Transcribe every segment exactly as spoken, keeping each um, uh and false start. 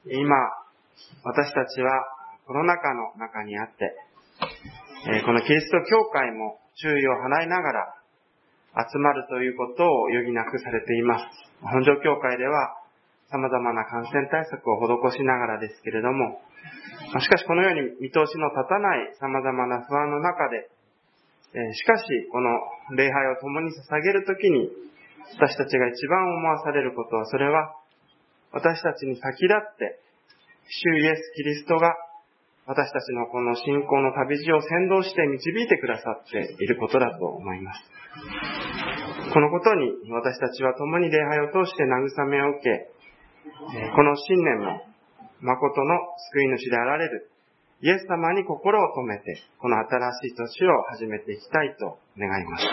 今、私たちはコロナ禍の中にあって、このキリスト教会も注意を払いながら集まるということを余儀なくされています。本庄教会では様々な感染対策を施しながらですけれども、しかしこのように見通しの立たない様々な不安の中で、しかしこの礼拝を共に捧げるときに私たちが一番思わされることは、それは私たちに先立って主イエス・キリストが私たちのこの信仰の旅路を先導して導いてくださっていることだと思います。このことに私たちは共に礼拝を通して慰めを受け、この新年も誠の救い主であられるイエス様に心を留めて、この新しい年を始めていきたいと願います。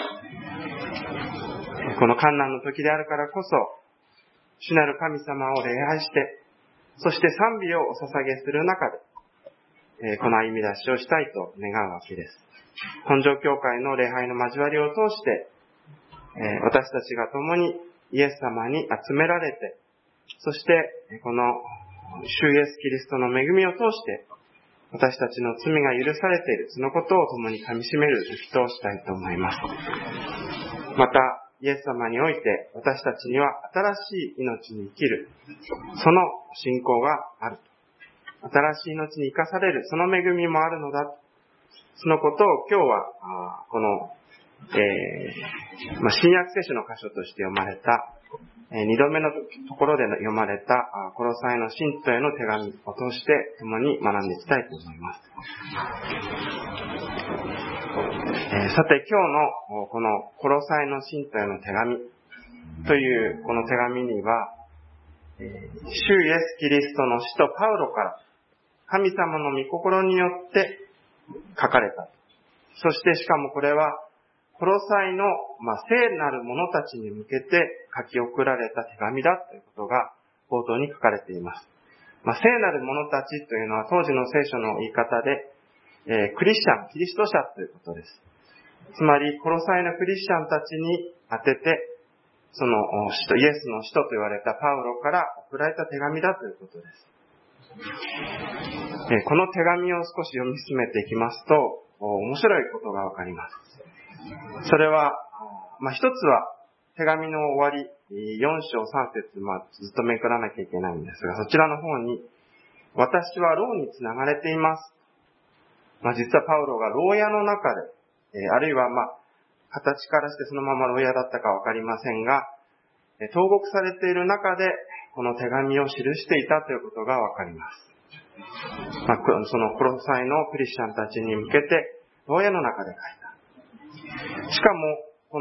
この艱難の時であるからこそ、主なる神様を礼拝して、そして賛美をお捧げする中で、この歩み出しをしたいと願うわけです。本庄教会の礼拝の交わりを通して、私たちが共にイエス様に集められて、そしてこの主イエスキリストの恵みを通して、私たちの罪が許されている、そのことを共に噛み締める時としたいと思います。また、イエス様において私たちには新しい命に生きる、その信仰がある。新しい命に生かされる、その恵みもあるのだ。そのことを今日は、この、えーまあ、新約聖書の箇所として読まれた、えー、二度目のところで読まれた、コロサイの信徒への手紙を通して共に学んでいきたいと思います。えー、さて今日のこのコロサイの信徒への手紙というこの手紙には、えー、主イエスキリストの使徒パウロから神様の御心によって書かれた。そしてしかもこれはコロサイの、まあ、聖なる者たちに向けて書き送られた手紙だということが冒頭に書かれています。まあ、聖なる者たちというのは当時の聖書の言い方で、えー、クリスチャン、キリスト者ということです。つまりコロサイのクリスチャンたちに当てて、その使徒、イエスの使徒と言われたパウロから送られた手紙だということです。えー、この手紙を少し読み進めていきますと、面白いことがわかります。それは、まあ、一つは手紙の終わり、よん章さん節、まあ、ずっとめくらなきゃいけないんですが、そちらの方に、私は牢につながれています。まあ、実はパウロが牢屋の中で、えー、あるいはまあ、形からしてそのまま牢屋だったかわかりませんが、えー、投獄されている中で、この手紙を記していたということがわかります。まあ、そのコロサイのクリスチャンたちに向けて、牢屋の中で書いた。しかも、この、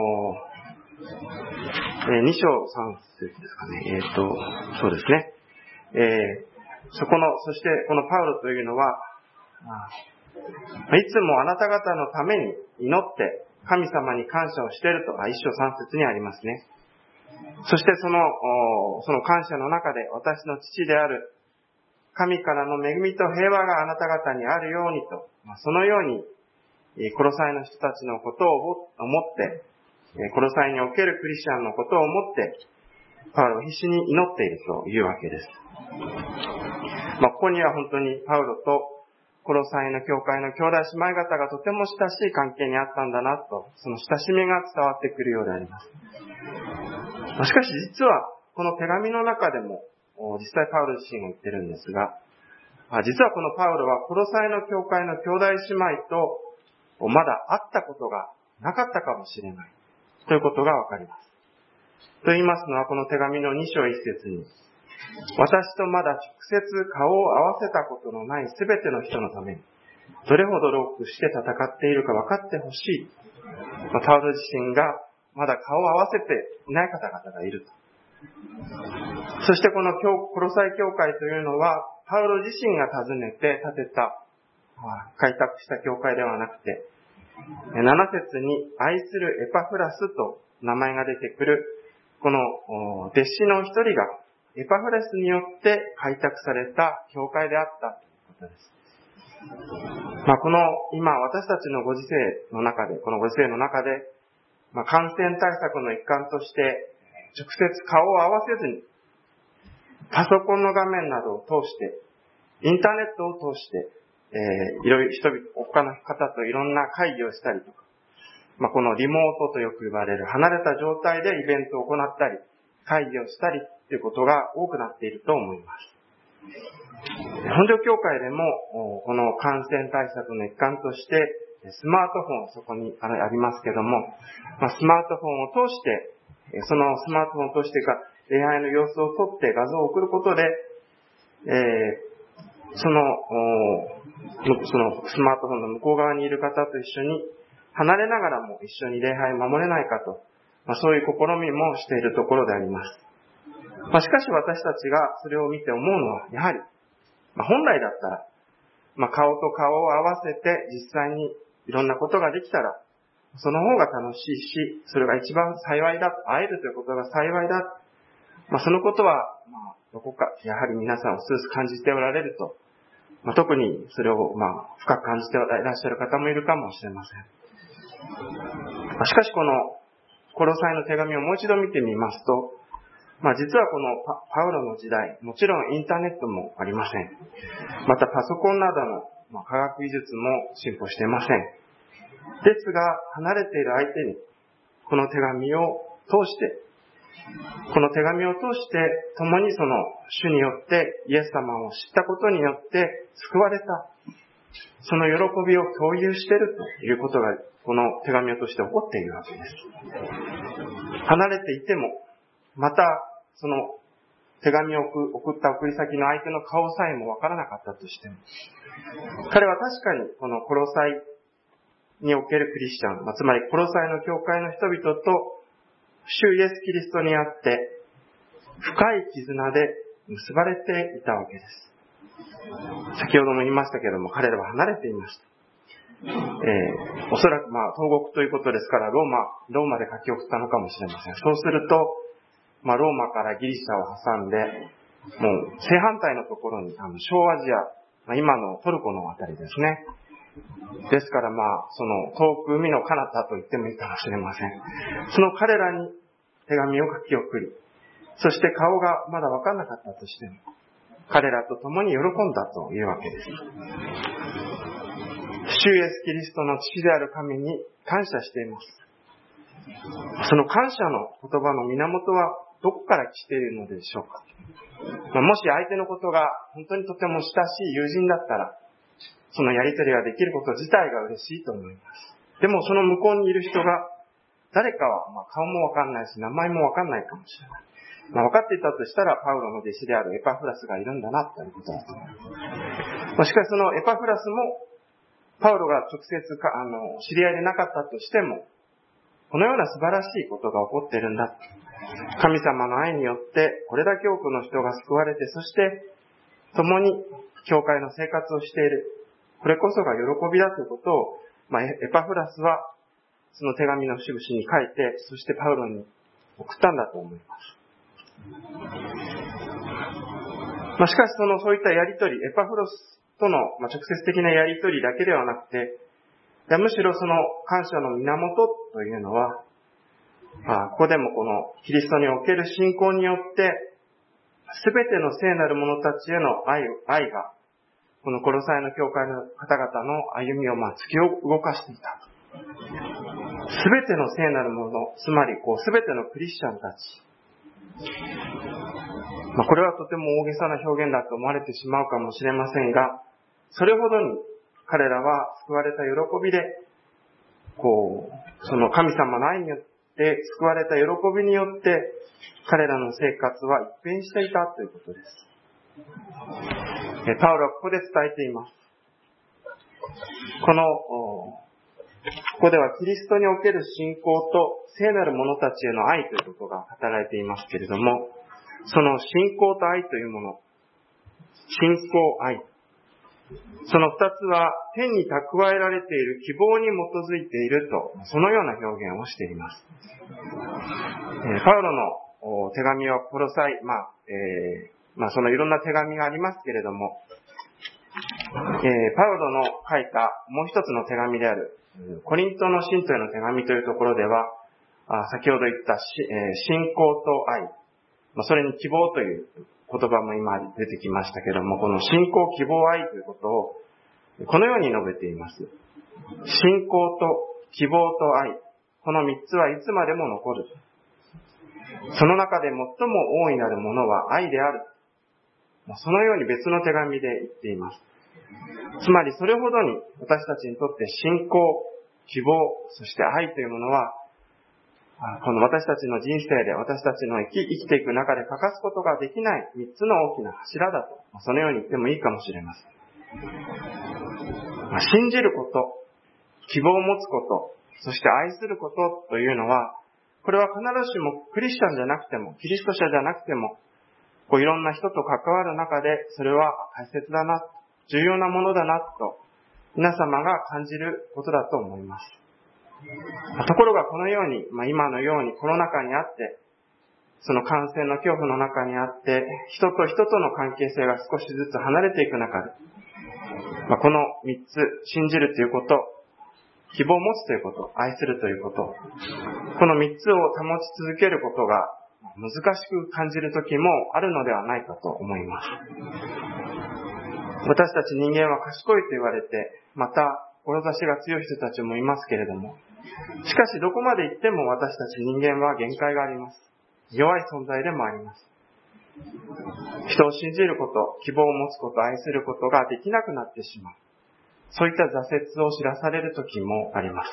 えー、に章さん節ですかね。えっと、そうですね。えー、そこの、そしてこのパウロというのは、いつもあなた方のために祈って神様に感謝をしていると、いち章さん節にありますね。そしてその、その感謝の中で私の父である神からの恵みと平和があなた方にあるようにと、そのようにコロサイの人たちのことを思って、コロサイにおけるクリスチャンのことを思って、パウロは必死に祈っているというわけです。まあ、ここには本当にパウロとコロサイの教会の兄弟姉妹方がとても親しい関係にあったんだなと、その親しみが伝わってくるようであります。まあ、しかし実は、この手紙の中でも、実際パウロ自身が言ってるんですが、実はこのパウロはコロサイの教会の兄弟姉妹とまだ会ったことがなかったかもしれないということがわかります。と言いますのは、この手紙のに章いち節に、私とまだ直接顔を合わせたことのないすべての人のために、どれほど労苦して戦っているか分かってほしい。パウロ自身がまだ顔を合わせていない方々がいると。そしてこのコロサイ教会というのは、パウロ自身が訪ねて建てた、開拓した教会ではなくて、なな節に愛するエパフラスと名前が出てくる、この弟子の一人がエパフラスによって開拓された教会であったということです。まあ、この今私たちのご時世の中で、このご時世の中で、まあ、感染対策の一環として直接顔を合わせずに、 パソコンの画面などを通して、インターネットを通して、えー、いろいろ人々、他の方といろんな会議をしたりとか、まあ、このリモートとよく言われる離れた状態でイベントを行ったり、会議をしたりということが多くなっていると思います。本庄教会でも、この感染対策の一環として、スマートフォン、そこにありますけども、まあ、スマートフォンを通して、そのスマートフォンを通して礼拝の様子を撮って画像を送ることで、えー、その、そのスマートフォンの向こう側にいる方と一緒に離れながらも一緒に礼拝を守れないかと、まあ、そういう試みもしているところであります。まあ、しかし私たちがそれを見て思うのは、やはり、まあ、本来だったら、まあ、顔と顔を合わせて実際にいろんなことができたら、その方が楽しいし、それが一番幸いだ、会えるということが幸いだ。まあ、そのことは、まあ、どこか、やはり皆さんをスース感じておられると、まあ、特にそれを、まあ、深く感じていらっしゃる方もいるかもしれません。まあ、しかしこの、コロサイの手紙をもう一度見てみますと、まあ、実はこの パ, パウロの時代、もちろんインターネットもありません。またパソコンなどの、まあ、科学技術も進歩していません。ですが、離れている相手に、この手紙を通して、この手紙を通して、共にその主によってイエス様を知ったことによって救われた、その喜びを共有しているということが、この手紙を通して起こっているわけです。離れていても、また、その手紙を送った送り先の相手の顔さえもわからなかったとしても、彼は確かにこのコロサイにおけるクリスチャン、つまりコロサイの教会の人々と主イエスキリストにあって深い絆で結ばれていたわけです。先ほども言いましたけれども、彼らは離れていました。えー、おそらくまあ東国ということですからローマ、ローマで書き送ったのかもしれません。そうすると、まあローマからギリシャを挟んで、もう正反対のところに、あの小アジア、まあ、今のトルコのあたりですね。ですからまあ、その遠く海の彼方と言ってもいいかもしれません。その彼らに手紙を書き送り、そして顔がまだ分からなかったとしても、彼らと共に喜んだというわけです。主イエスキリストの父である神に感謝しています。その感謝の言葉の源はどこから来ているのでしょうか。まあ、もし相手のことが本当にとても親しい友人だったら、そのやりとりができること自体が嬉しいと思います。でもその向こうにいる人が、誰かはまあ顔もわかんないし、名前もわかんないかもしれない。まあ、分かっていたとしたら、パウロの弟子であるエパフラスがいるんだな、ということだと思います。まあ、しかしそのエパフラスも、パウロが直接かあの知り合いでなかったとしても、このような素晴らしいことが起こっているんだ。神様の愛によって、これだけ多くの人が救われて、そして、共に教会の生活をしている。これこそが喜びだということを、まあ、エパフラスは、その手紙の節々に書いて、そしてパウロに送ったんだと思います。まあ、しかしそのそういったやりとり、エパフロスとの、まあ、直接的なやりとりだけではなくて、むしろその感謝の源というのは、まあ、ここでもこのキリストにおける信仰によって、すべての聖なる者たちへの愛、愛が、このコロサイの教会の方々の歩みをまあ突き動かしていた。すべての聖なる者、つまりこうすべてのクリスチャンたち。まあ、これはとても大げさな表現だと思われてしまうかもしれませんが、それほどに彼らは救われた喜びで、こう、その神様の愛によって救われた喜びによって、彼らの生活は一変していたということです。パウロはここで伝えています。この、ここではキリストにおける信仰と聖なる者たちへの愛ということが働いていますけれども、その信仰と愛というもの、信仰愛、その二つは天に蓄えられている希望に基づいていると、そのような表現をしています。パウロの手紙はコロサイ、まあ、えー、まあそのいろんな手紙がありますけれども、えー、パウロの書いたもう一つの手紙であるコリントの信徒への手紙というところでは、あ先ほど言ったし、えー、信仰と愛、まあ、それに希望という言葉も今出てきましたけども、この信仰、希望、愛ということをこのように述べています。信仰と希望と愛、この三つはいつまでも残る。その中で最も大いなるものは愛である。そのように別の手紙で言っています。つまりそれほどに私たちにとって信仰、希望、そして愛というものは、この私たちの人生で私たちの生き、生きていく中で欠かすことができない三つの大きな柱だと、そのように言ってもいいかもしれません。信じること、希望を持つこと、そして愛することというのは、これは必ずしもクリスチャンじゃなくても、キリスト者じゃなくても、こういろんな人と関わる中で、それは大切だな、重要なものだなと、皆様が感じることだと思います。ところがこのように、まあ、今のようにコロナ禍にあって、その感染の恐怖の中にあって、人と人との関係性が少しずつ離れていく中で、まあ、この三つ、信じるということ、希望を持つということ、愛するということ、この三つを保ち続けることが難しく感じる時もあるのではないかと思います。私たち人間は賢いと言われて、また志が強い人たちもいますけれども、しかしどこまで行っても私たち人間は限界があります。弱い存在でもあります。人を信じること、希望を持つこと、愛することができなくなってしまう。そういった挫折を知らされる時もあります。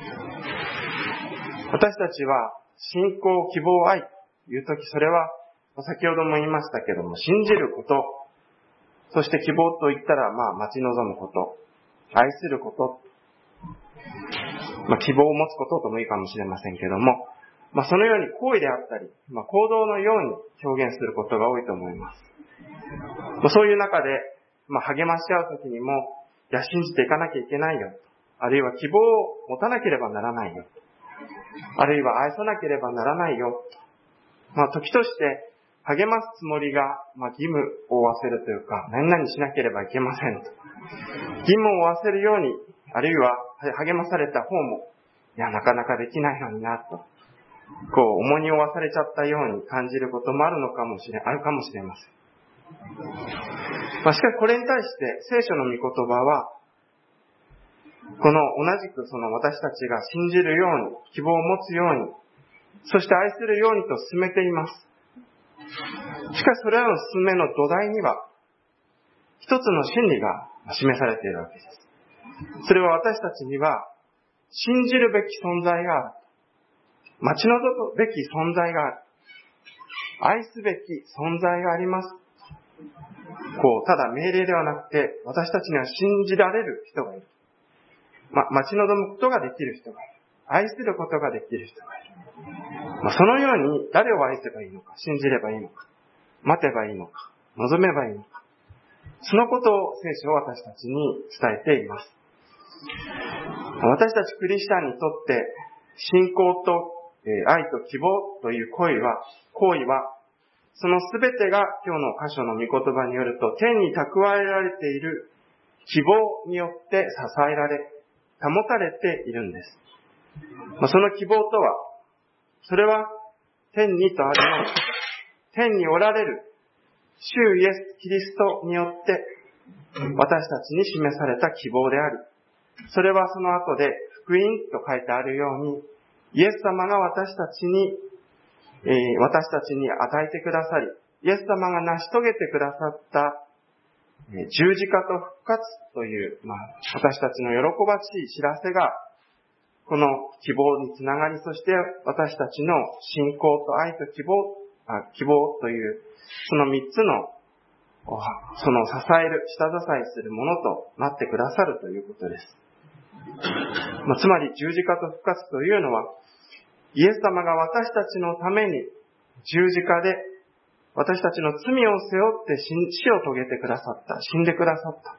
私たちは信仰、希望、愛という時、それは先ほども言いましたけども、信じること、そして希望と言ったら、まあ待ち望むこと、愛すること、まあ希望を持つことともいいかもしれませんけども、まあそのように行為であったり、まあ行動のように表現することが多いと思います。そういう中で、まあ励まし合う時にも、いや、信じていかなきゃいけないよ。あるいは希望を持たなければならないよ。あるいは愛さなければならないよ。まあ、時として励ますつもりが、まあ、義務を負わせるというか、何々しなければいけませんと。義務を負わせるように、あるいは励まされた方も、いや、なかなかできないのにな、と。こう、重荷を負わされちゃったように感じることもあるのかもしれ、あるかもしれません。まあ、しかしこれに対して聖書の御言葉は、この同じくその私たちが信じるように、希望を持つように、そして愛するようにと進めています。しかしそれらの進めの土台には、一つの真理が示されているわけです。それは私たちには、信じるべき存在がある。待ち望むべき存在がある。愛すべき存在があります。こう、ただ命令ではなくて、私たちには信じられる人がいる。ま、待ち望むことができる人がいる。愛することができる人がいる。まあ、そのように誰を愛せばいいのか、信じればいいのか、待てばいいのか、望めばいいのか。そのことを聖書は私たちに伝えています。私たちクリスチャンにとって、信仰と愛と希望という行為は、行為は、そのすべてが今日の箇所の御言葉によると、天に蓄えられている希望によって支えられ、保たれているんです。その希望とは、それは天にとあるように、天におられる主イエス・キリストによって私たちに示された希望であり、それはその後で福音と書いてあるように、イエス様が私たちにえー、私たちに与えてくださり、イエス様が成し遂げてくださった、えー、十字架と復活という、まあ、私たちの喜ばしい知らせが、この希望につながり、そして私たちの信仰と愛と希望、あ希望という、その三つの、その支える、下支えするものとなってくださるということです。まあ、つまり十字架と復活というのは、イエス様が私たちのために十字架で私たちの罪を背負って死を遂げてくださった。死んでくださった。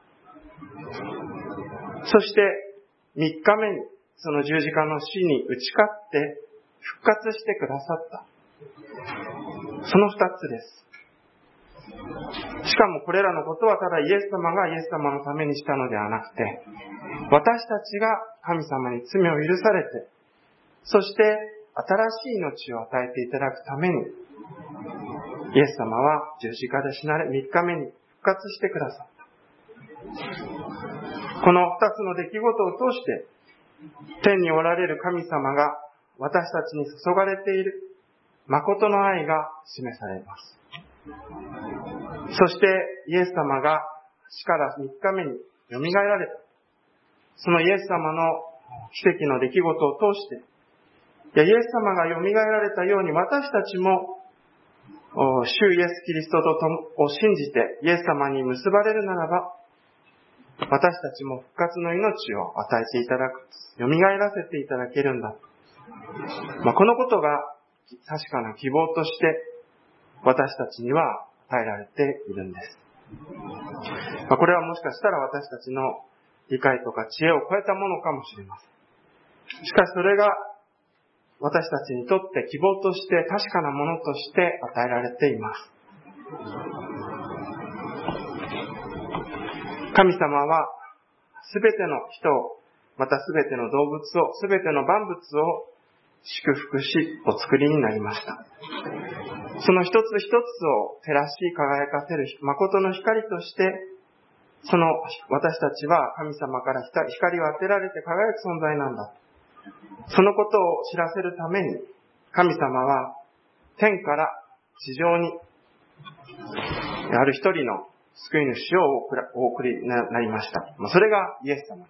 そして三日目にその十字架の死に打ち勝って復活してくださった。その二つです。しかもこれらのことはただイエス様がイエス様のためにしたのではなくて、私たちが神様に罪を許されて、そして新しい命を与えていただくために、 イエス様は十字架で死なれ、みっかめに復活してくださった。この二つの出来事を通して、天におられる神様が私たちに注がれている誠の愛が示されます。そしてイエス様が死からみっかめによみがえられた。そのイエス様の奇跡の出来事を通して、イエス様がよみがえられたように私たちも主イエスキリストとを信じてイエス様に結ばれるならば、私たちも復活の命を与えていただく、よみがえらせていただけるんだ。まあ、このことが確かな希望として私たちには与えられているんです。まあ、これはもしかしたら私たちの理解とか知恵を超えたものかもしれません。しかしそれが私たちにとって希望として確かなものとして与えられています。神様はすべての人を、またすべての動物を、すべての万物を祝福しお作りになりました。その一つ一つを照らし輝かせる誠の光として、その私たちは神様から光を当てられて輝く存在なんだ。そのことを知らせるために、神様は天から地上にある一人の救い主をお送りになりました。それがイエス様です。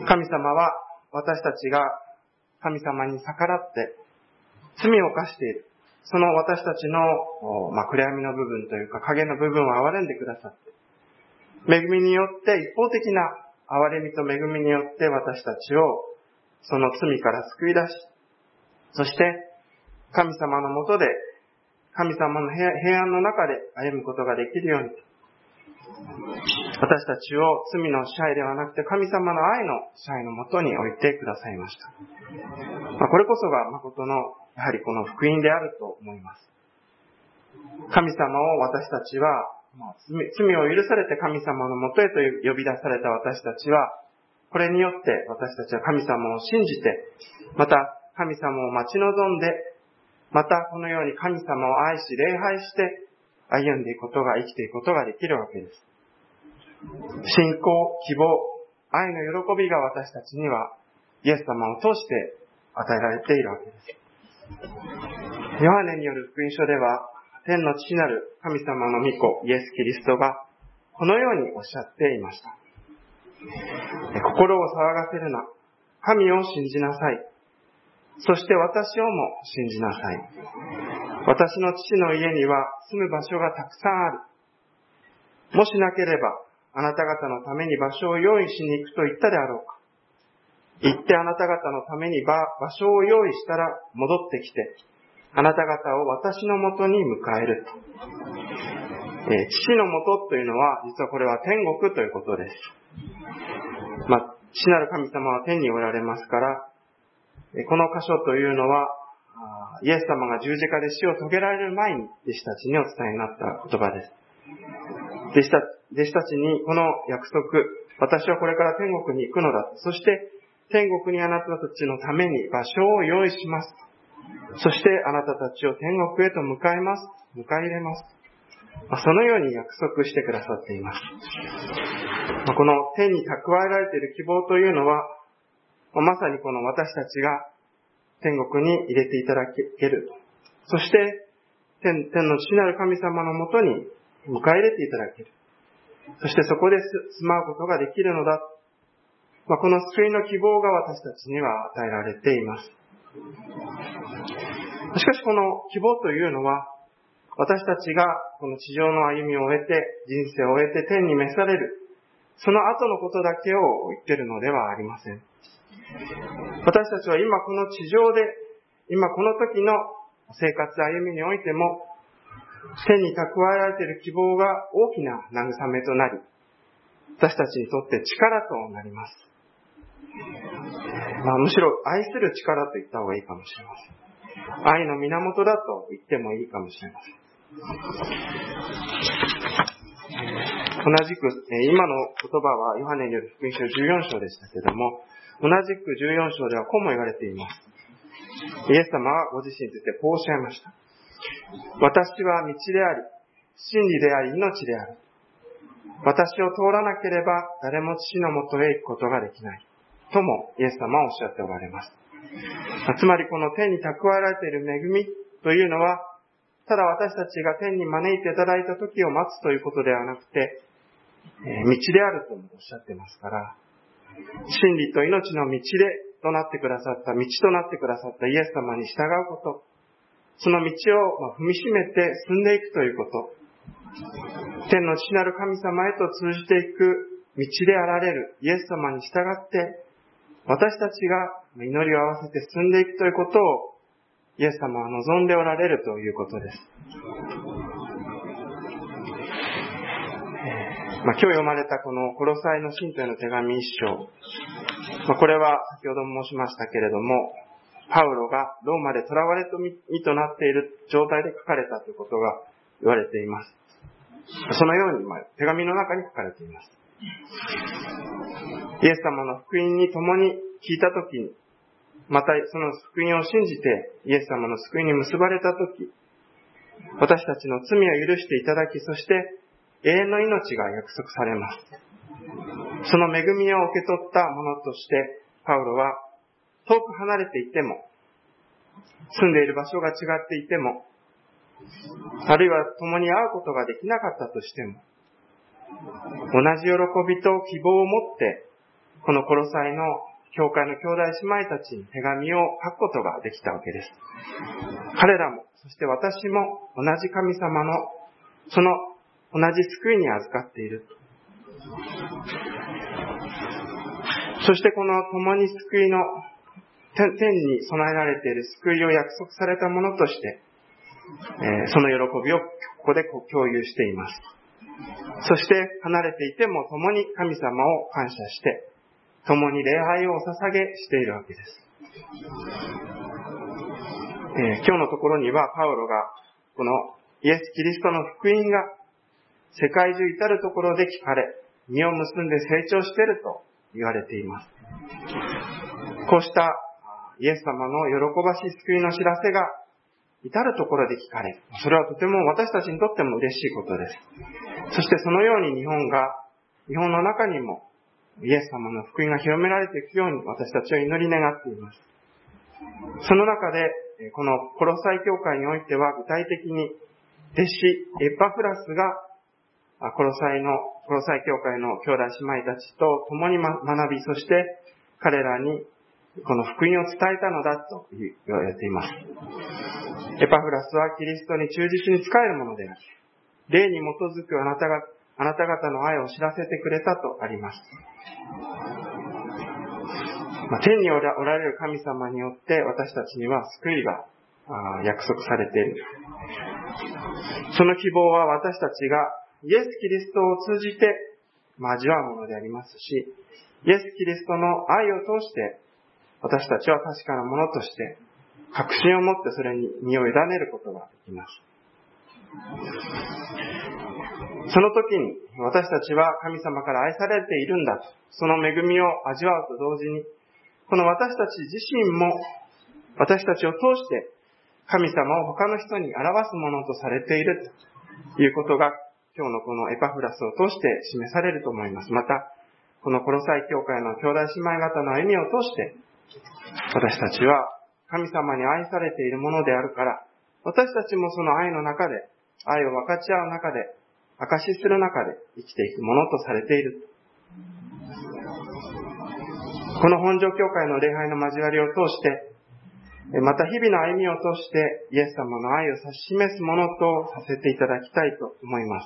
神様は私たちが神様に逆らって罪を犯している。その私たちの、まあ、暗闇の部分というか影の部分を憐れんでくださって、恵みによって一方的な憐れみと恵みによって私たちをその罪から救い出し、そして神様のもとで神様の平安の中で歩むことができるように、私たちを罪の支配ではなくて神様の愛の支配のもとに置いてくださいました。まあ、これこそが誠のやはりこの福音であると思います。神様を私たちは、まあ、罪, 罪を許されて神様のもとへと呼び出された私たちは、これによって私たちは神様を信じて、また神様を待ち望んで、またこのように神様を愛し礼拝して歩んでいくことが、生きていくことができるわけです。信仰、希望、愛の喜びが私たちにはイエス様を通して与えられているわけです。ヨハネによる福音書では、天の父なる神様の御子イエス・キリストがこのようにおっしゃっていました。心を騒がせるな。神を信じなさい。そして私をも信じなさい。私の父の家には住む場所がたくさんある。もしなければあなた方のために場所を用意しに行くと言ったであろうか。行ってあなた方のために 場, 場所を用意したら戻ってきて、あなた方を私のもとに迎えると。えー、父のもとというのは、実はこれは天国ということです。まあ、父なる神様は天におられますから、この箇所というのは、イエス様が十字架で死を遂げられる前に弟子たちにお伝えになった言葉です。弟子た弟子たちにこの約束、私はこれから天国に行くのだ。そして天国にあなたたちのために場所を用意します。そしてあなたたちを天国へと迎えます。迎え入れます。そのように約束してくださっています。この天に蓄えられている希望というのは、まさにこの私たちが天国に入れていただける。そして天、天の父なる神様のもとに迎え入れていただける。そしてそこで住まうことができるのだ。まあ、この救いの希望が私たちには与えられています。しかしこの希望というのは、私たちがこの地上の歩みを終えて、人生を終えて天に召される、その後のことだけを言っているのではありません。私たちは今この地上で、今この時の生活歩みにおいても、天に蓄えられている希望が大きな慰めとなり、私たちにとって力となります。まあ、むしろ愛する力と言った方がいいかもしれません。愛の源だと言ってもいいかもしれません。同じく、今の言葉はヨハネによる福音書じゅうよん章でしたけれども、同じくじゅうよん章ではこうも言われています。 イエス様はご自身についてこうおっしゃいました。私は道であり、真理であり、命である。私を通らなければ誰も父のもとへ行くことができない。ともイエス様はおっしゃっておられます。つまりこの天に蓄えられている恵みというのは、ただ私たちが天に招いていただいた時を待つということではなくて、えー、道であるともおっしゃってますから、真理と命の道でとなってくださった、道となってくださったイエス様に従うこと、その道を踏みしめて進んでいくということ、天の父なる神様へと通じていく道であられるイエス様に従って、私たちが祈りを合わせて進んでいくということをイエス様は望んでおられるということです。まあ、今日読まれたこのコロサイの信徒への手紙一章、まあ、これは先ほども申しましたけれども、パウロがローマで囚われと身となっている状態で書かれたということが言われています。そのように、まあ、手紙の中に書かれています。イエス様の福音に共に聞いたときに、またその福音を信じてイエス様の救いに結ばれたとき、私たちの罪を許していただき、そして永遠の命が約束されます。その恵みを受け取ったものとして、パウロは遠く離れていても、住んでいる場所が違っていても、あるいは共に会うことができなかったとしても、同じ喜びと希望を持って、このコロサイの教会の兄弟姉妹たちに手紙を書くことができたわけです。彼らも、そして私も同じ神様のその同じ救いに預かっている。そしてこの共に救いの天に備えられている救いを約束されたものとして、えー、その喜びをここで共有しています。そして離れていても共に神様を感謝して、共に礼拝をお捧げしているわけです。えー、今日のところにはパウロがこのイエス・キリストの福音が世界中至るところで聞かれ、実を結んで成長していると言われています。こうしたイエス様の喜ばしい救いの知らせが至るところで聞かれ、それはとても私たちにとっても嬉しいことです。そしてそのように日本が、日本の中にもイエス様の福音が広められていくように私たちは祈り願っています。その中で、このコロサイ教会においては具体的に弟子エパフラスがコロサイの、コロサイ教会の兄弟姉妹たちと共に学び、そして彼らにこの福音を伝えたのだと言われています。エパフラスはキリストに忠実に仕えるものであり、霊に基づくあなたが、あなた方の愛を知らせてくれたとあります。まあ、天におられる神様によって私たちには救いが約束されている。その希望は私たちがイエス・キリストを通じて味わうものでありますし、イエス・キリストの愛を通して私たちは確かなものとして確信を持ってそれに身を委ねることができます。その時に私たちは神様から愛されているんだと、その恵みを味わうと同時に、この私たち自身も私たちを通して神様を他の人に表すものとされているということが今日のこのエパフラスを通して示されると思います。また、このコロサイ教会の兄弟姉妹方の歩みを通して、私たちは神様に愛されているものであるから、私たちもその愛の中で、愛を分かち合う中で、証しする中で生きていくものとされている。この本庄教会の礼拝の交わりを通して、また日々の歩みを通してイエス様の愛を指し示すものとさせていただきたいと思います。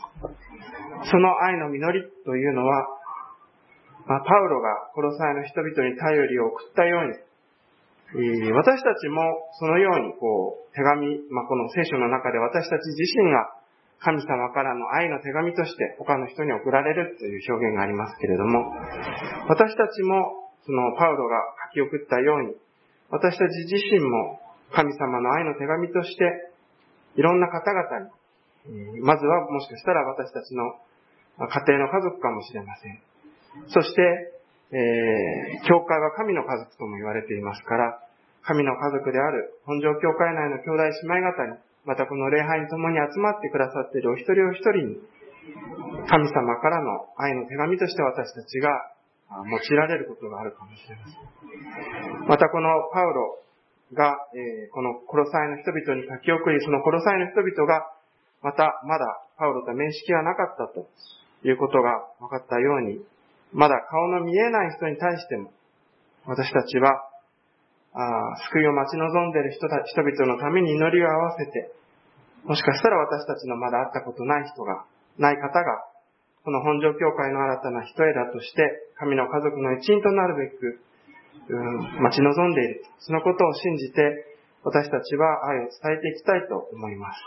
その愛の実りというのは、まあ、パウロがコロサイの人々に頼りを送ったように、私たちもそのようにこう手紙、まあ、この聖書の中で私たち自身が神様からの愛の手紙として他の人に送られるという表現がありますけれども、私たちもそのパウロが書き送ったように、私たち自身も神様の愛の手紙としていろんな方々に、まずはもしかしたら私たちの家庭の家族かもしれません。そして、えー、教会は神の家族とも言われていますから、 神の家族である本庄教会内の兄弟姉妹方に、またこの礼拝に共に集まってくださっているお一人お一人に、神様からの愛の手紙として私たちが用いられることがあるかもしれません。またこのパウロが、えー、このコロサイの人々に書き送り、そのコロサイの人々がまたまだパウロと面識がなかったということが分かったように、まだ顔の見えない人に対しても私たちはあ救いを待ち望んでいる人た人々のために祈りを合わせて、もしかしたら私たちのまだ会ったことない人がない方がこの本庄教会の新たな一枝として神の家族の一員となるべく、うん、待ち望んでいる。そのことを信じて私たちは愛を伝えていきたいと思います。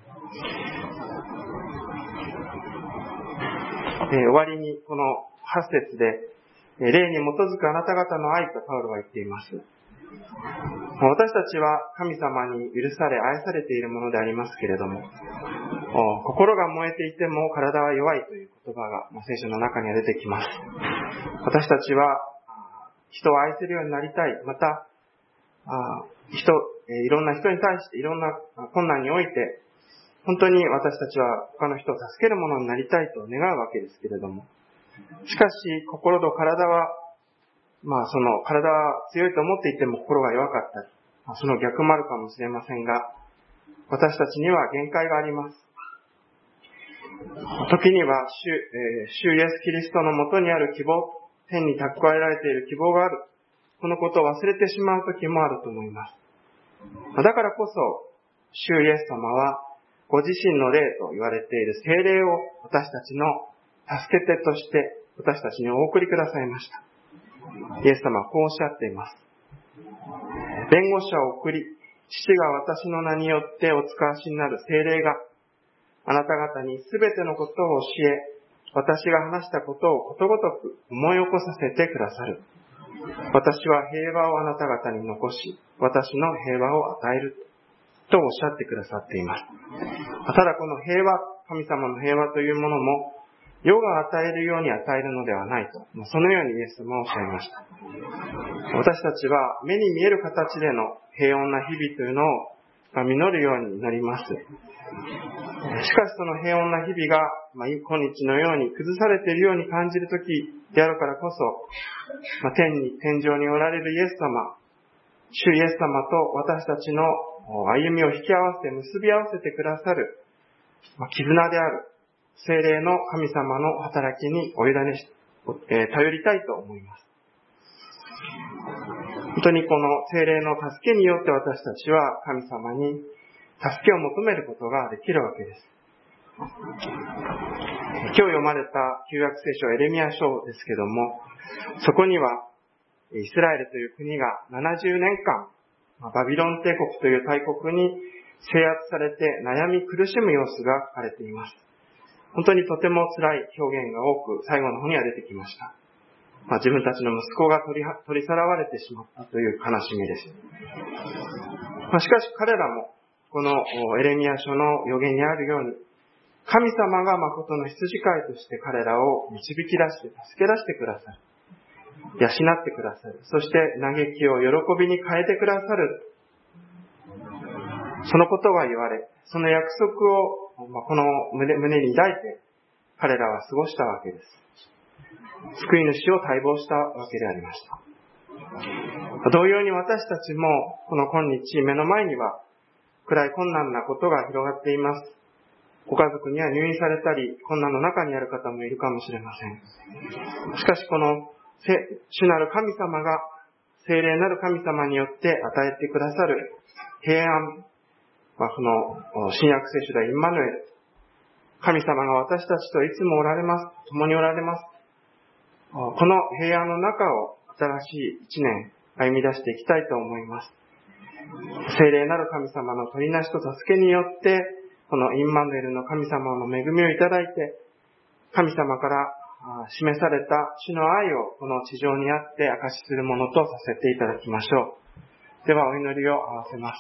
えー、終わりにこのはち節で、霊に基づくあなた方の愛とパウロは言っています。私たちは神様に許され愛されているものでありますけれども、心が燃えていても体は弱いという言葉が聖書の中には出てきます。私たちは人を愛せるようになりたい。また、人、いろんな人に対していろんな困難において、本当に私たちは他の人を助けるものになりたいと願うわけですけれども、しかし心と体は、まあその体は強いと思っていても心が弱かったり、その逆もあるかもしれませんが、私たちには限界があります。時には主、えー、主イエス・キリストのもとにある希望、天に蓄えられている希望がある。このことを忘れてしまう時もあると思います。だからこそ、主イエス様は、ご自身の霊と言われている聖霊を私たちの助け手として私たちにお送りくださいました。イエス様はこうおっしゃっています。弁護者を送り、父が私の名によってお使わしになる聖霊が、あなた方にすべてのことを教え、私が話したことをことごとく思い起こさせてくださる。私は平和をあなた方に残し、私の平和を与える。とおっしゃってくださっています。ただこの平和、神様の平和というものも、世が与えるように与えるのではないと、そのようにイエス様はおっしゃいました。私たちは目に見える形での平穏な日々というのを実るようになります。しかしその平穏な日々が、まあ、今日のように崩されているように感じるときであるからこそ、まあ、天に、天上におられるイエス様、主イエス様と私たちの歩みを引き合わせ、結び合わせてくださる、まあ、絆である聖霊の神様の働きにお委ねし、えー、頼りたいと思います。本当にこの聖霊の助けによって私たちは神様に助けを求めることができるわけです。今日読まれた旧約聖書エレミヤ書ですけども、そこにはイスラエルという国がななじゅうねんかんバビロン帝国という大国に制圧されて悩み苦しむ様子が書かれています。本当にとても辛い表現が多く最後の方には出てきました。まあ、自分たちの息子が取り、取り去られてしまったという悲しみです。まあ、しかし彼らもこのエレミヤ書の予言にあるように、神様が誠の羊飼いとして彼らを導き出して助け出してくださる。養ってくださる。そして嘆きを喜びに変えてくださる。そのことが言われ、その約束をこの胸に抱いて彼らは過ごしたわけです。救い主を待望したわけでありました。同様に私たちもこの今日目の前には暗い困難なことが広がっています。ご家族には入院されたり困難の中にある方もいるかもしれません。しかしこの主なる神様が聖霊なる神様によって与えてくださる平安、まあ、この新約聖書ではインマヌエル、神様が私たちといつもおられます、共におられます。この平安の中を新しい一年歩み出していきたいと思います。聖霊なる神様の取りなしと助けによってこのインマヌエルの神様の恵みをいただいて、神様から示された主の愛をこの地上にあって証しするものとさせていただきましょう。ではお祈りを合わせます。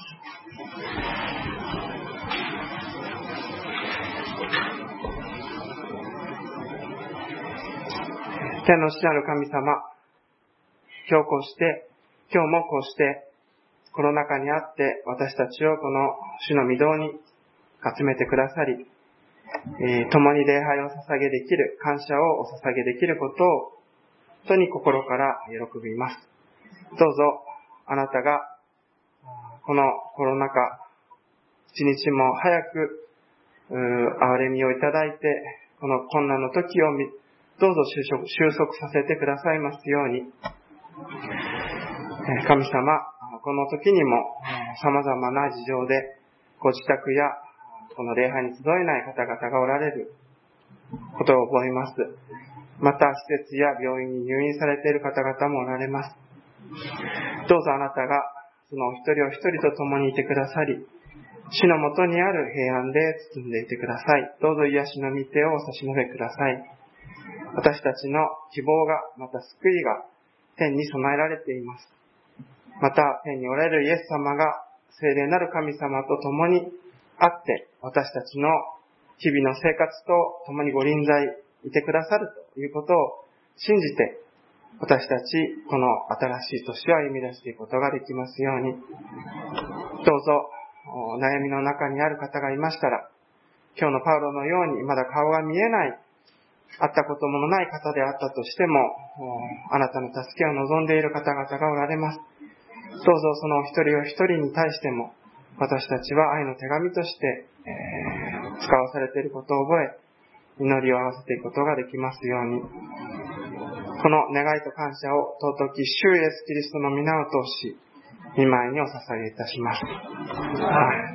天の父なる神様、今日こうして、今日もこうして、 コロナ禍にあって私たちをこの主の御堂に集めてくださり、えー、共に礼拝を捧げできる、感謝をお捧げできることを本当に心から喜びます。どうぞあなたがこのコロナ禍一日も早く憐れみをいただいて、この困難の時をどうぞ収束させてくださいますように、神様、この時にも様々な事情でご自宅やこの礼拝に集えない方々がおられることを覚えます。また施設や病院に入院されている方々もおられます。どうぞあなたがそのお一人お一人と共にいてくださり、主のもとにある平安で包んでいてください。どうぞ癒しの御手をお差し伸べください。私たちの希望が、また救いが天に備えられています。また天におられるイエス様が聖霊なる神様と共にあって、私たちの日々の生活と共にご臨在いてくださるということを信じて、私たちこの新しい年を歩み出していくことができますように、どうぞ悩みの中にある方がいましたら、今日のパウロのようにまだ顔が見えない、会ったこともない方であったとしても、あなたの助けを望んでいる方々がおられます。どうぞその一人お一人に対しても、私たちは愛の手紙として、えー、使わされていることを覚え、祈りを合わせていくことができますように、この願いと感謝を尊き主イエスキリストの皆を通し、御前にお捧げいたします。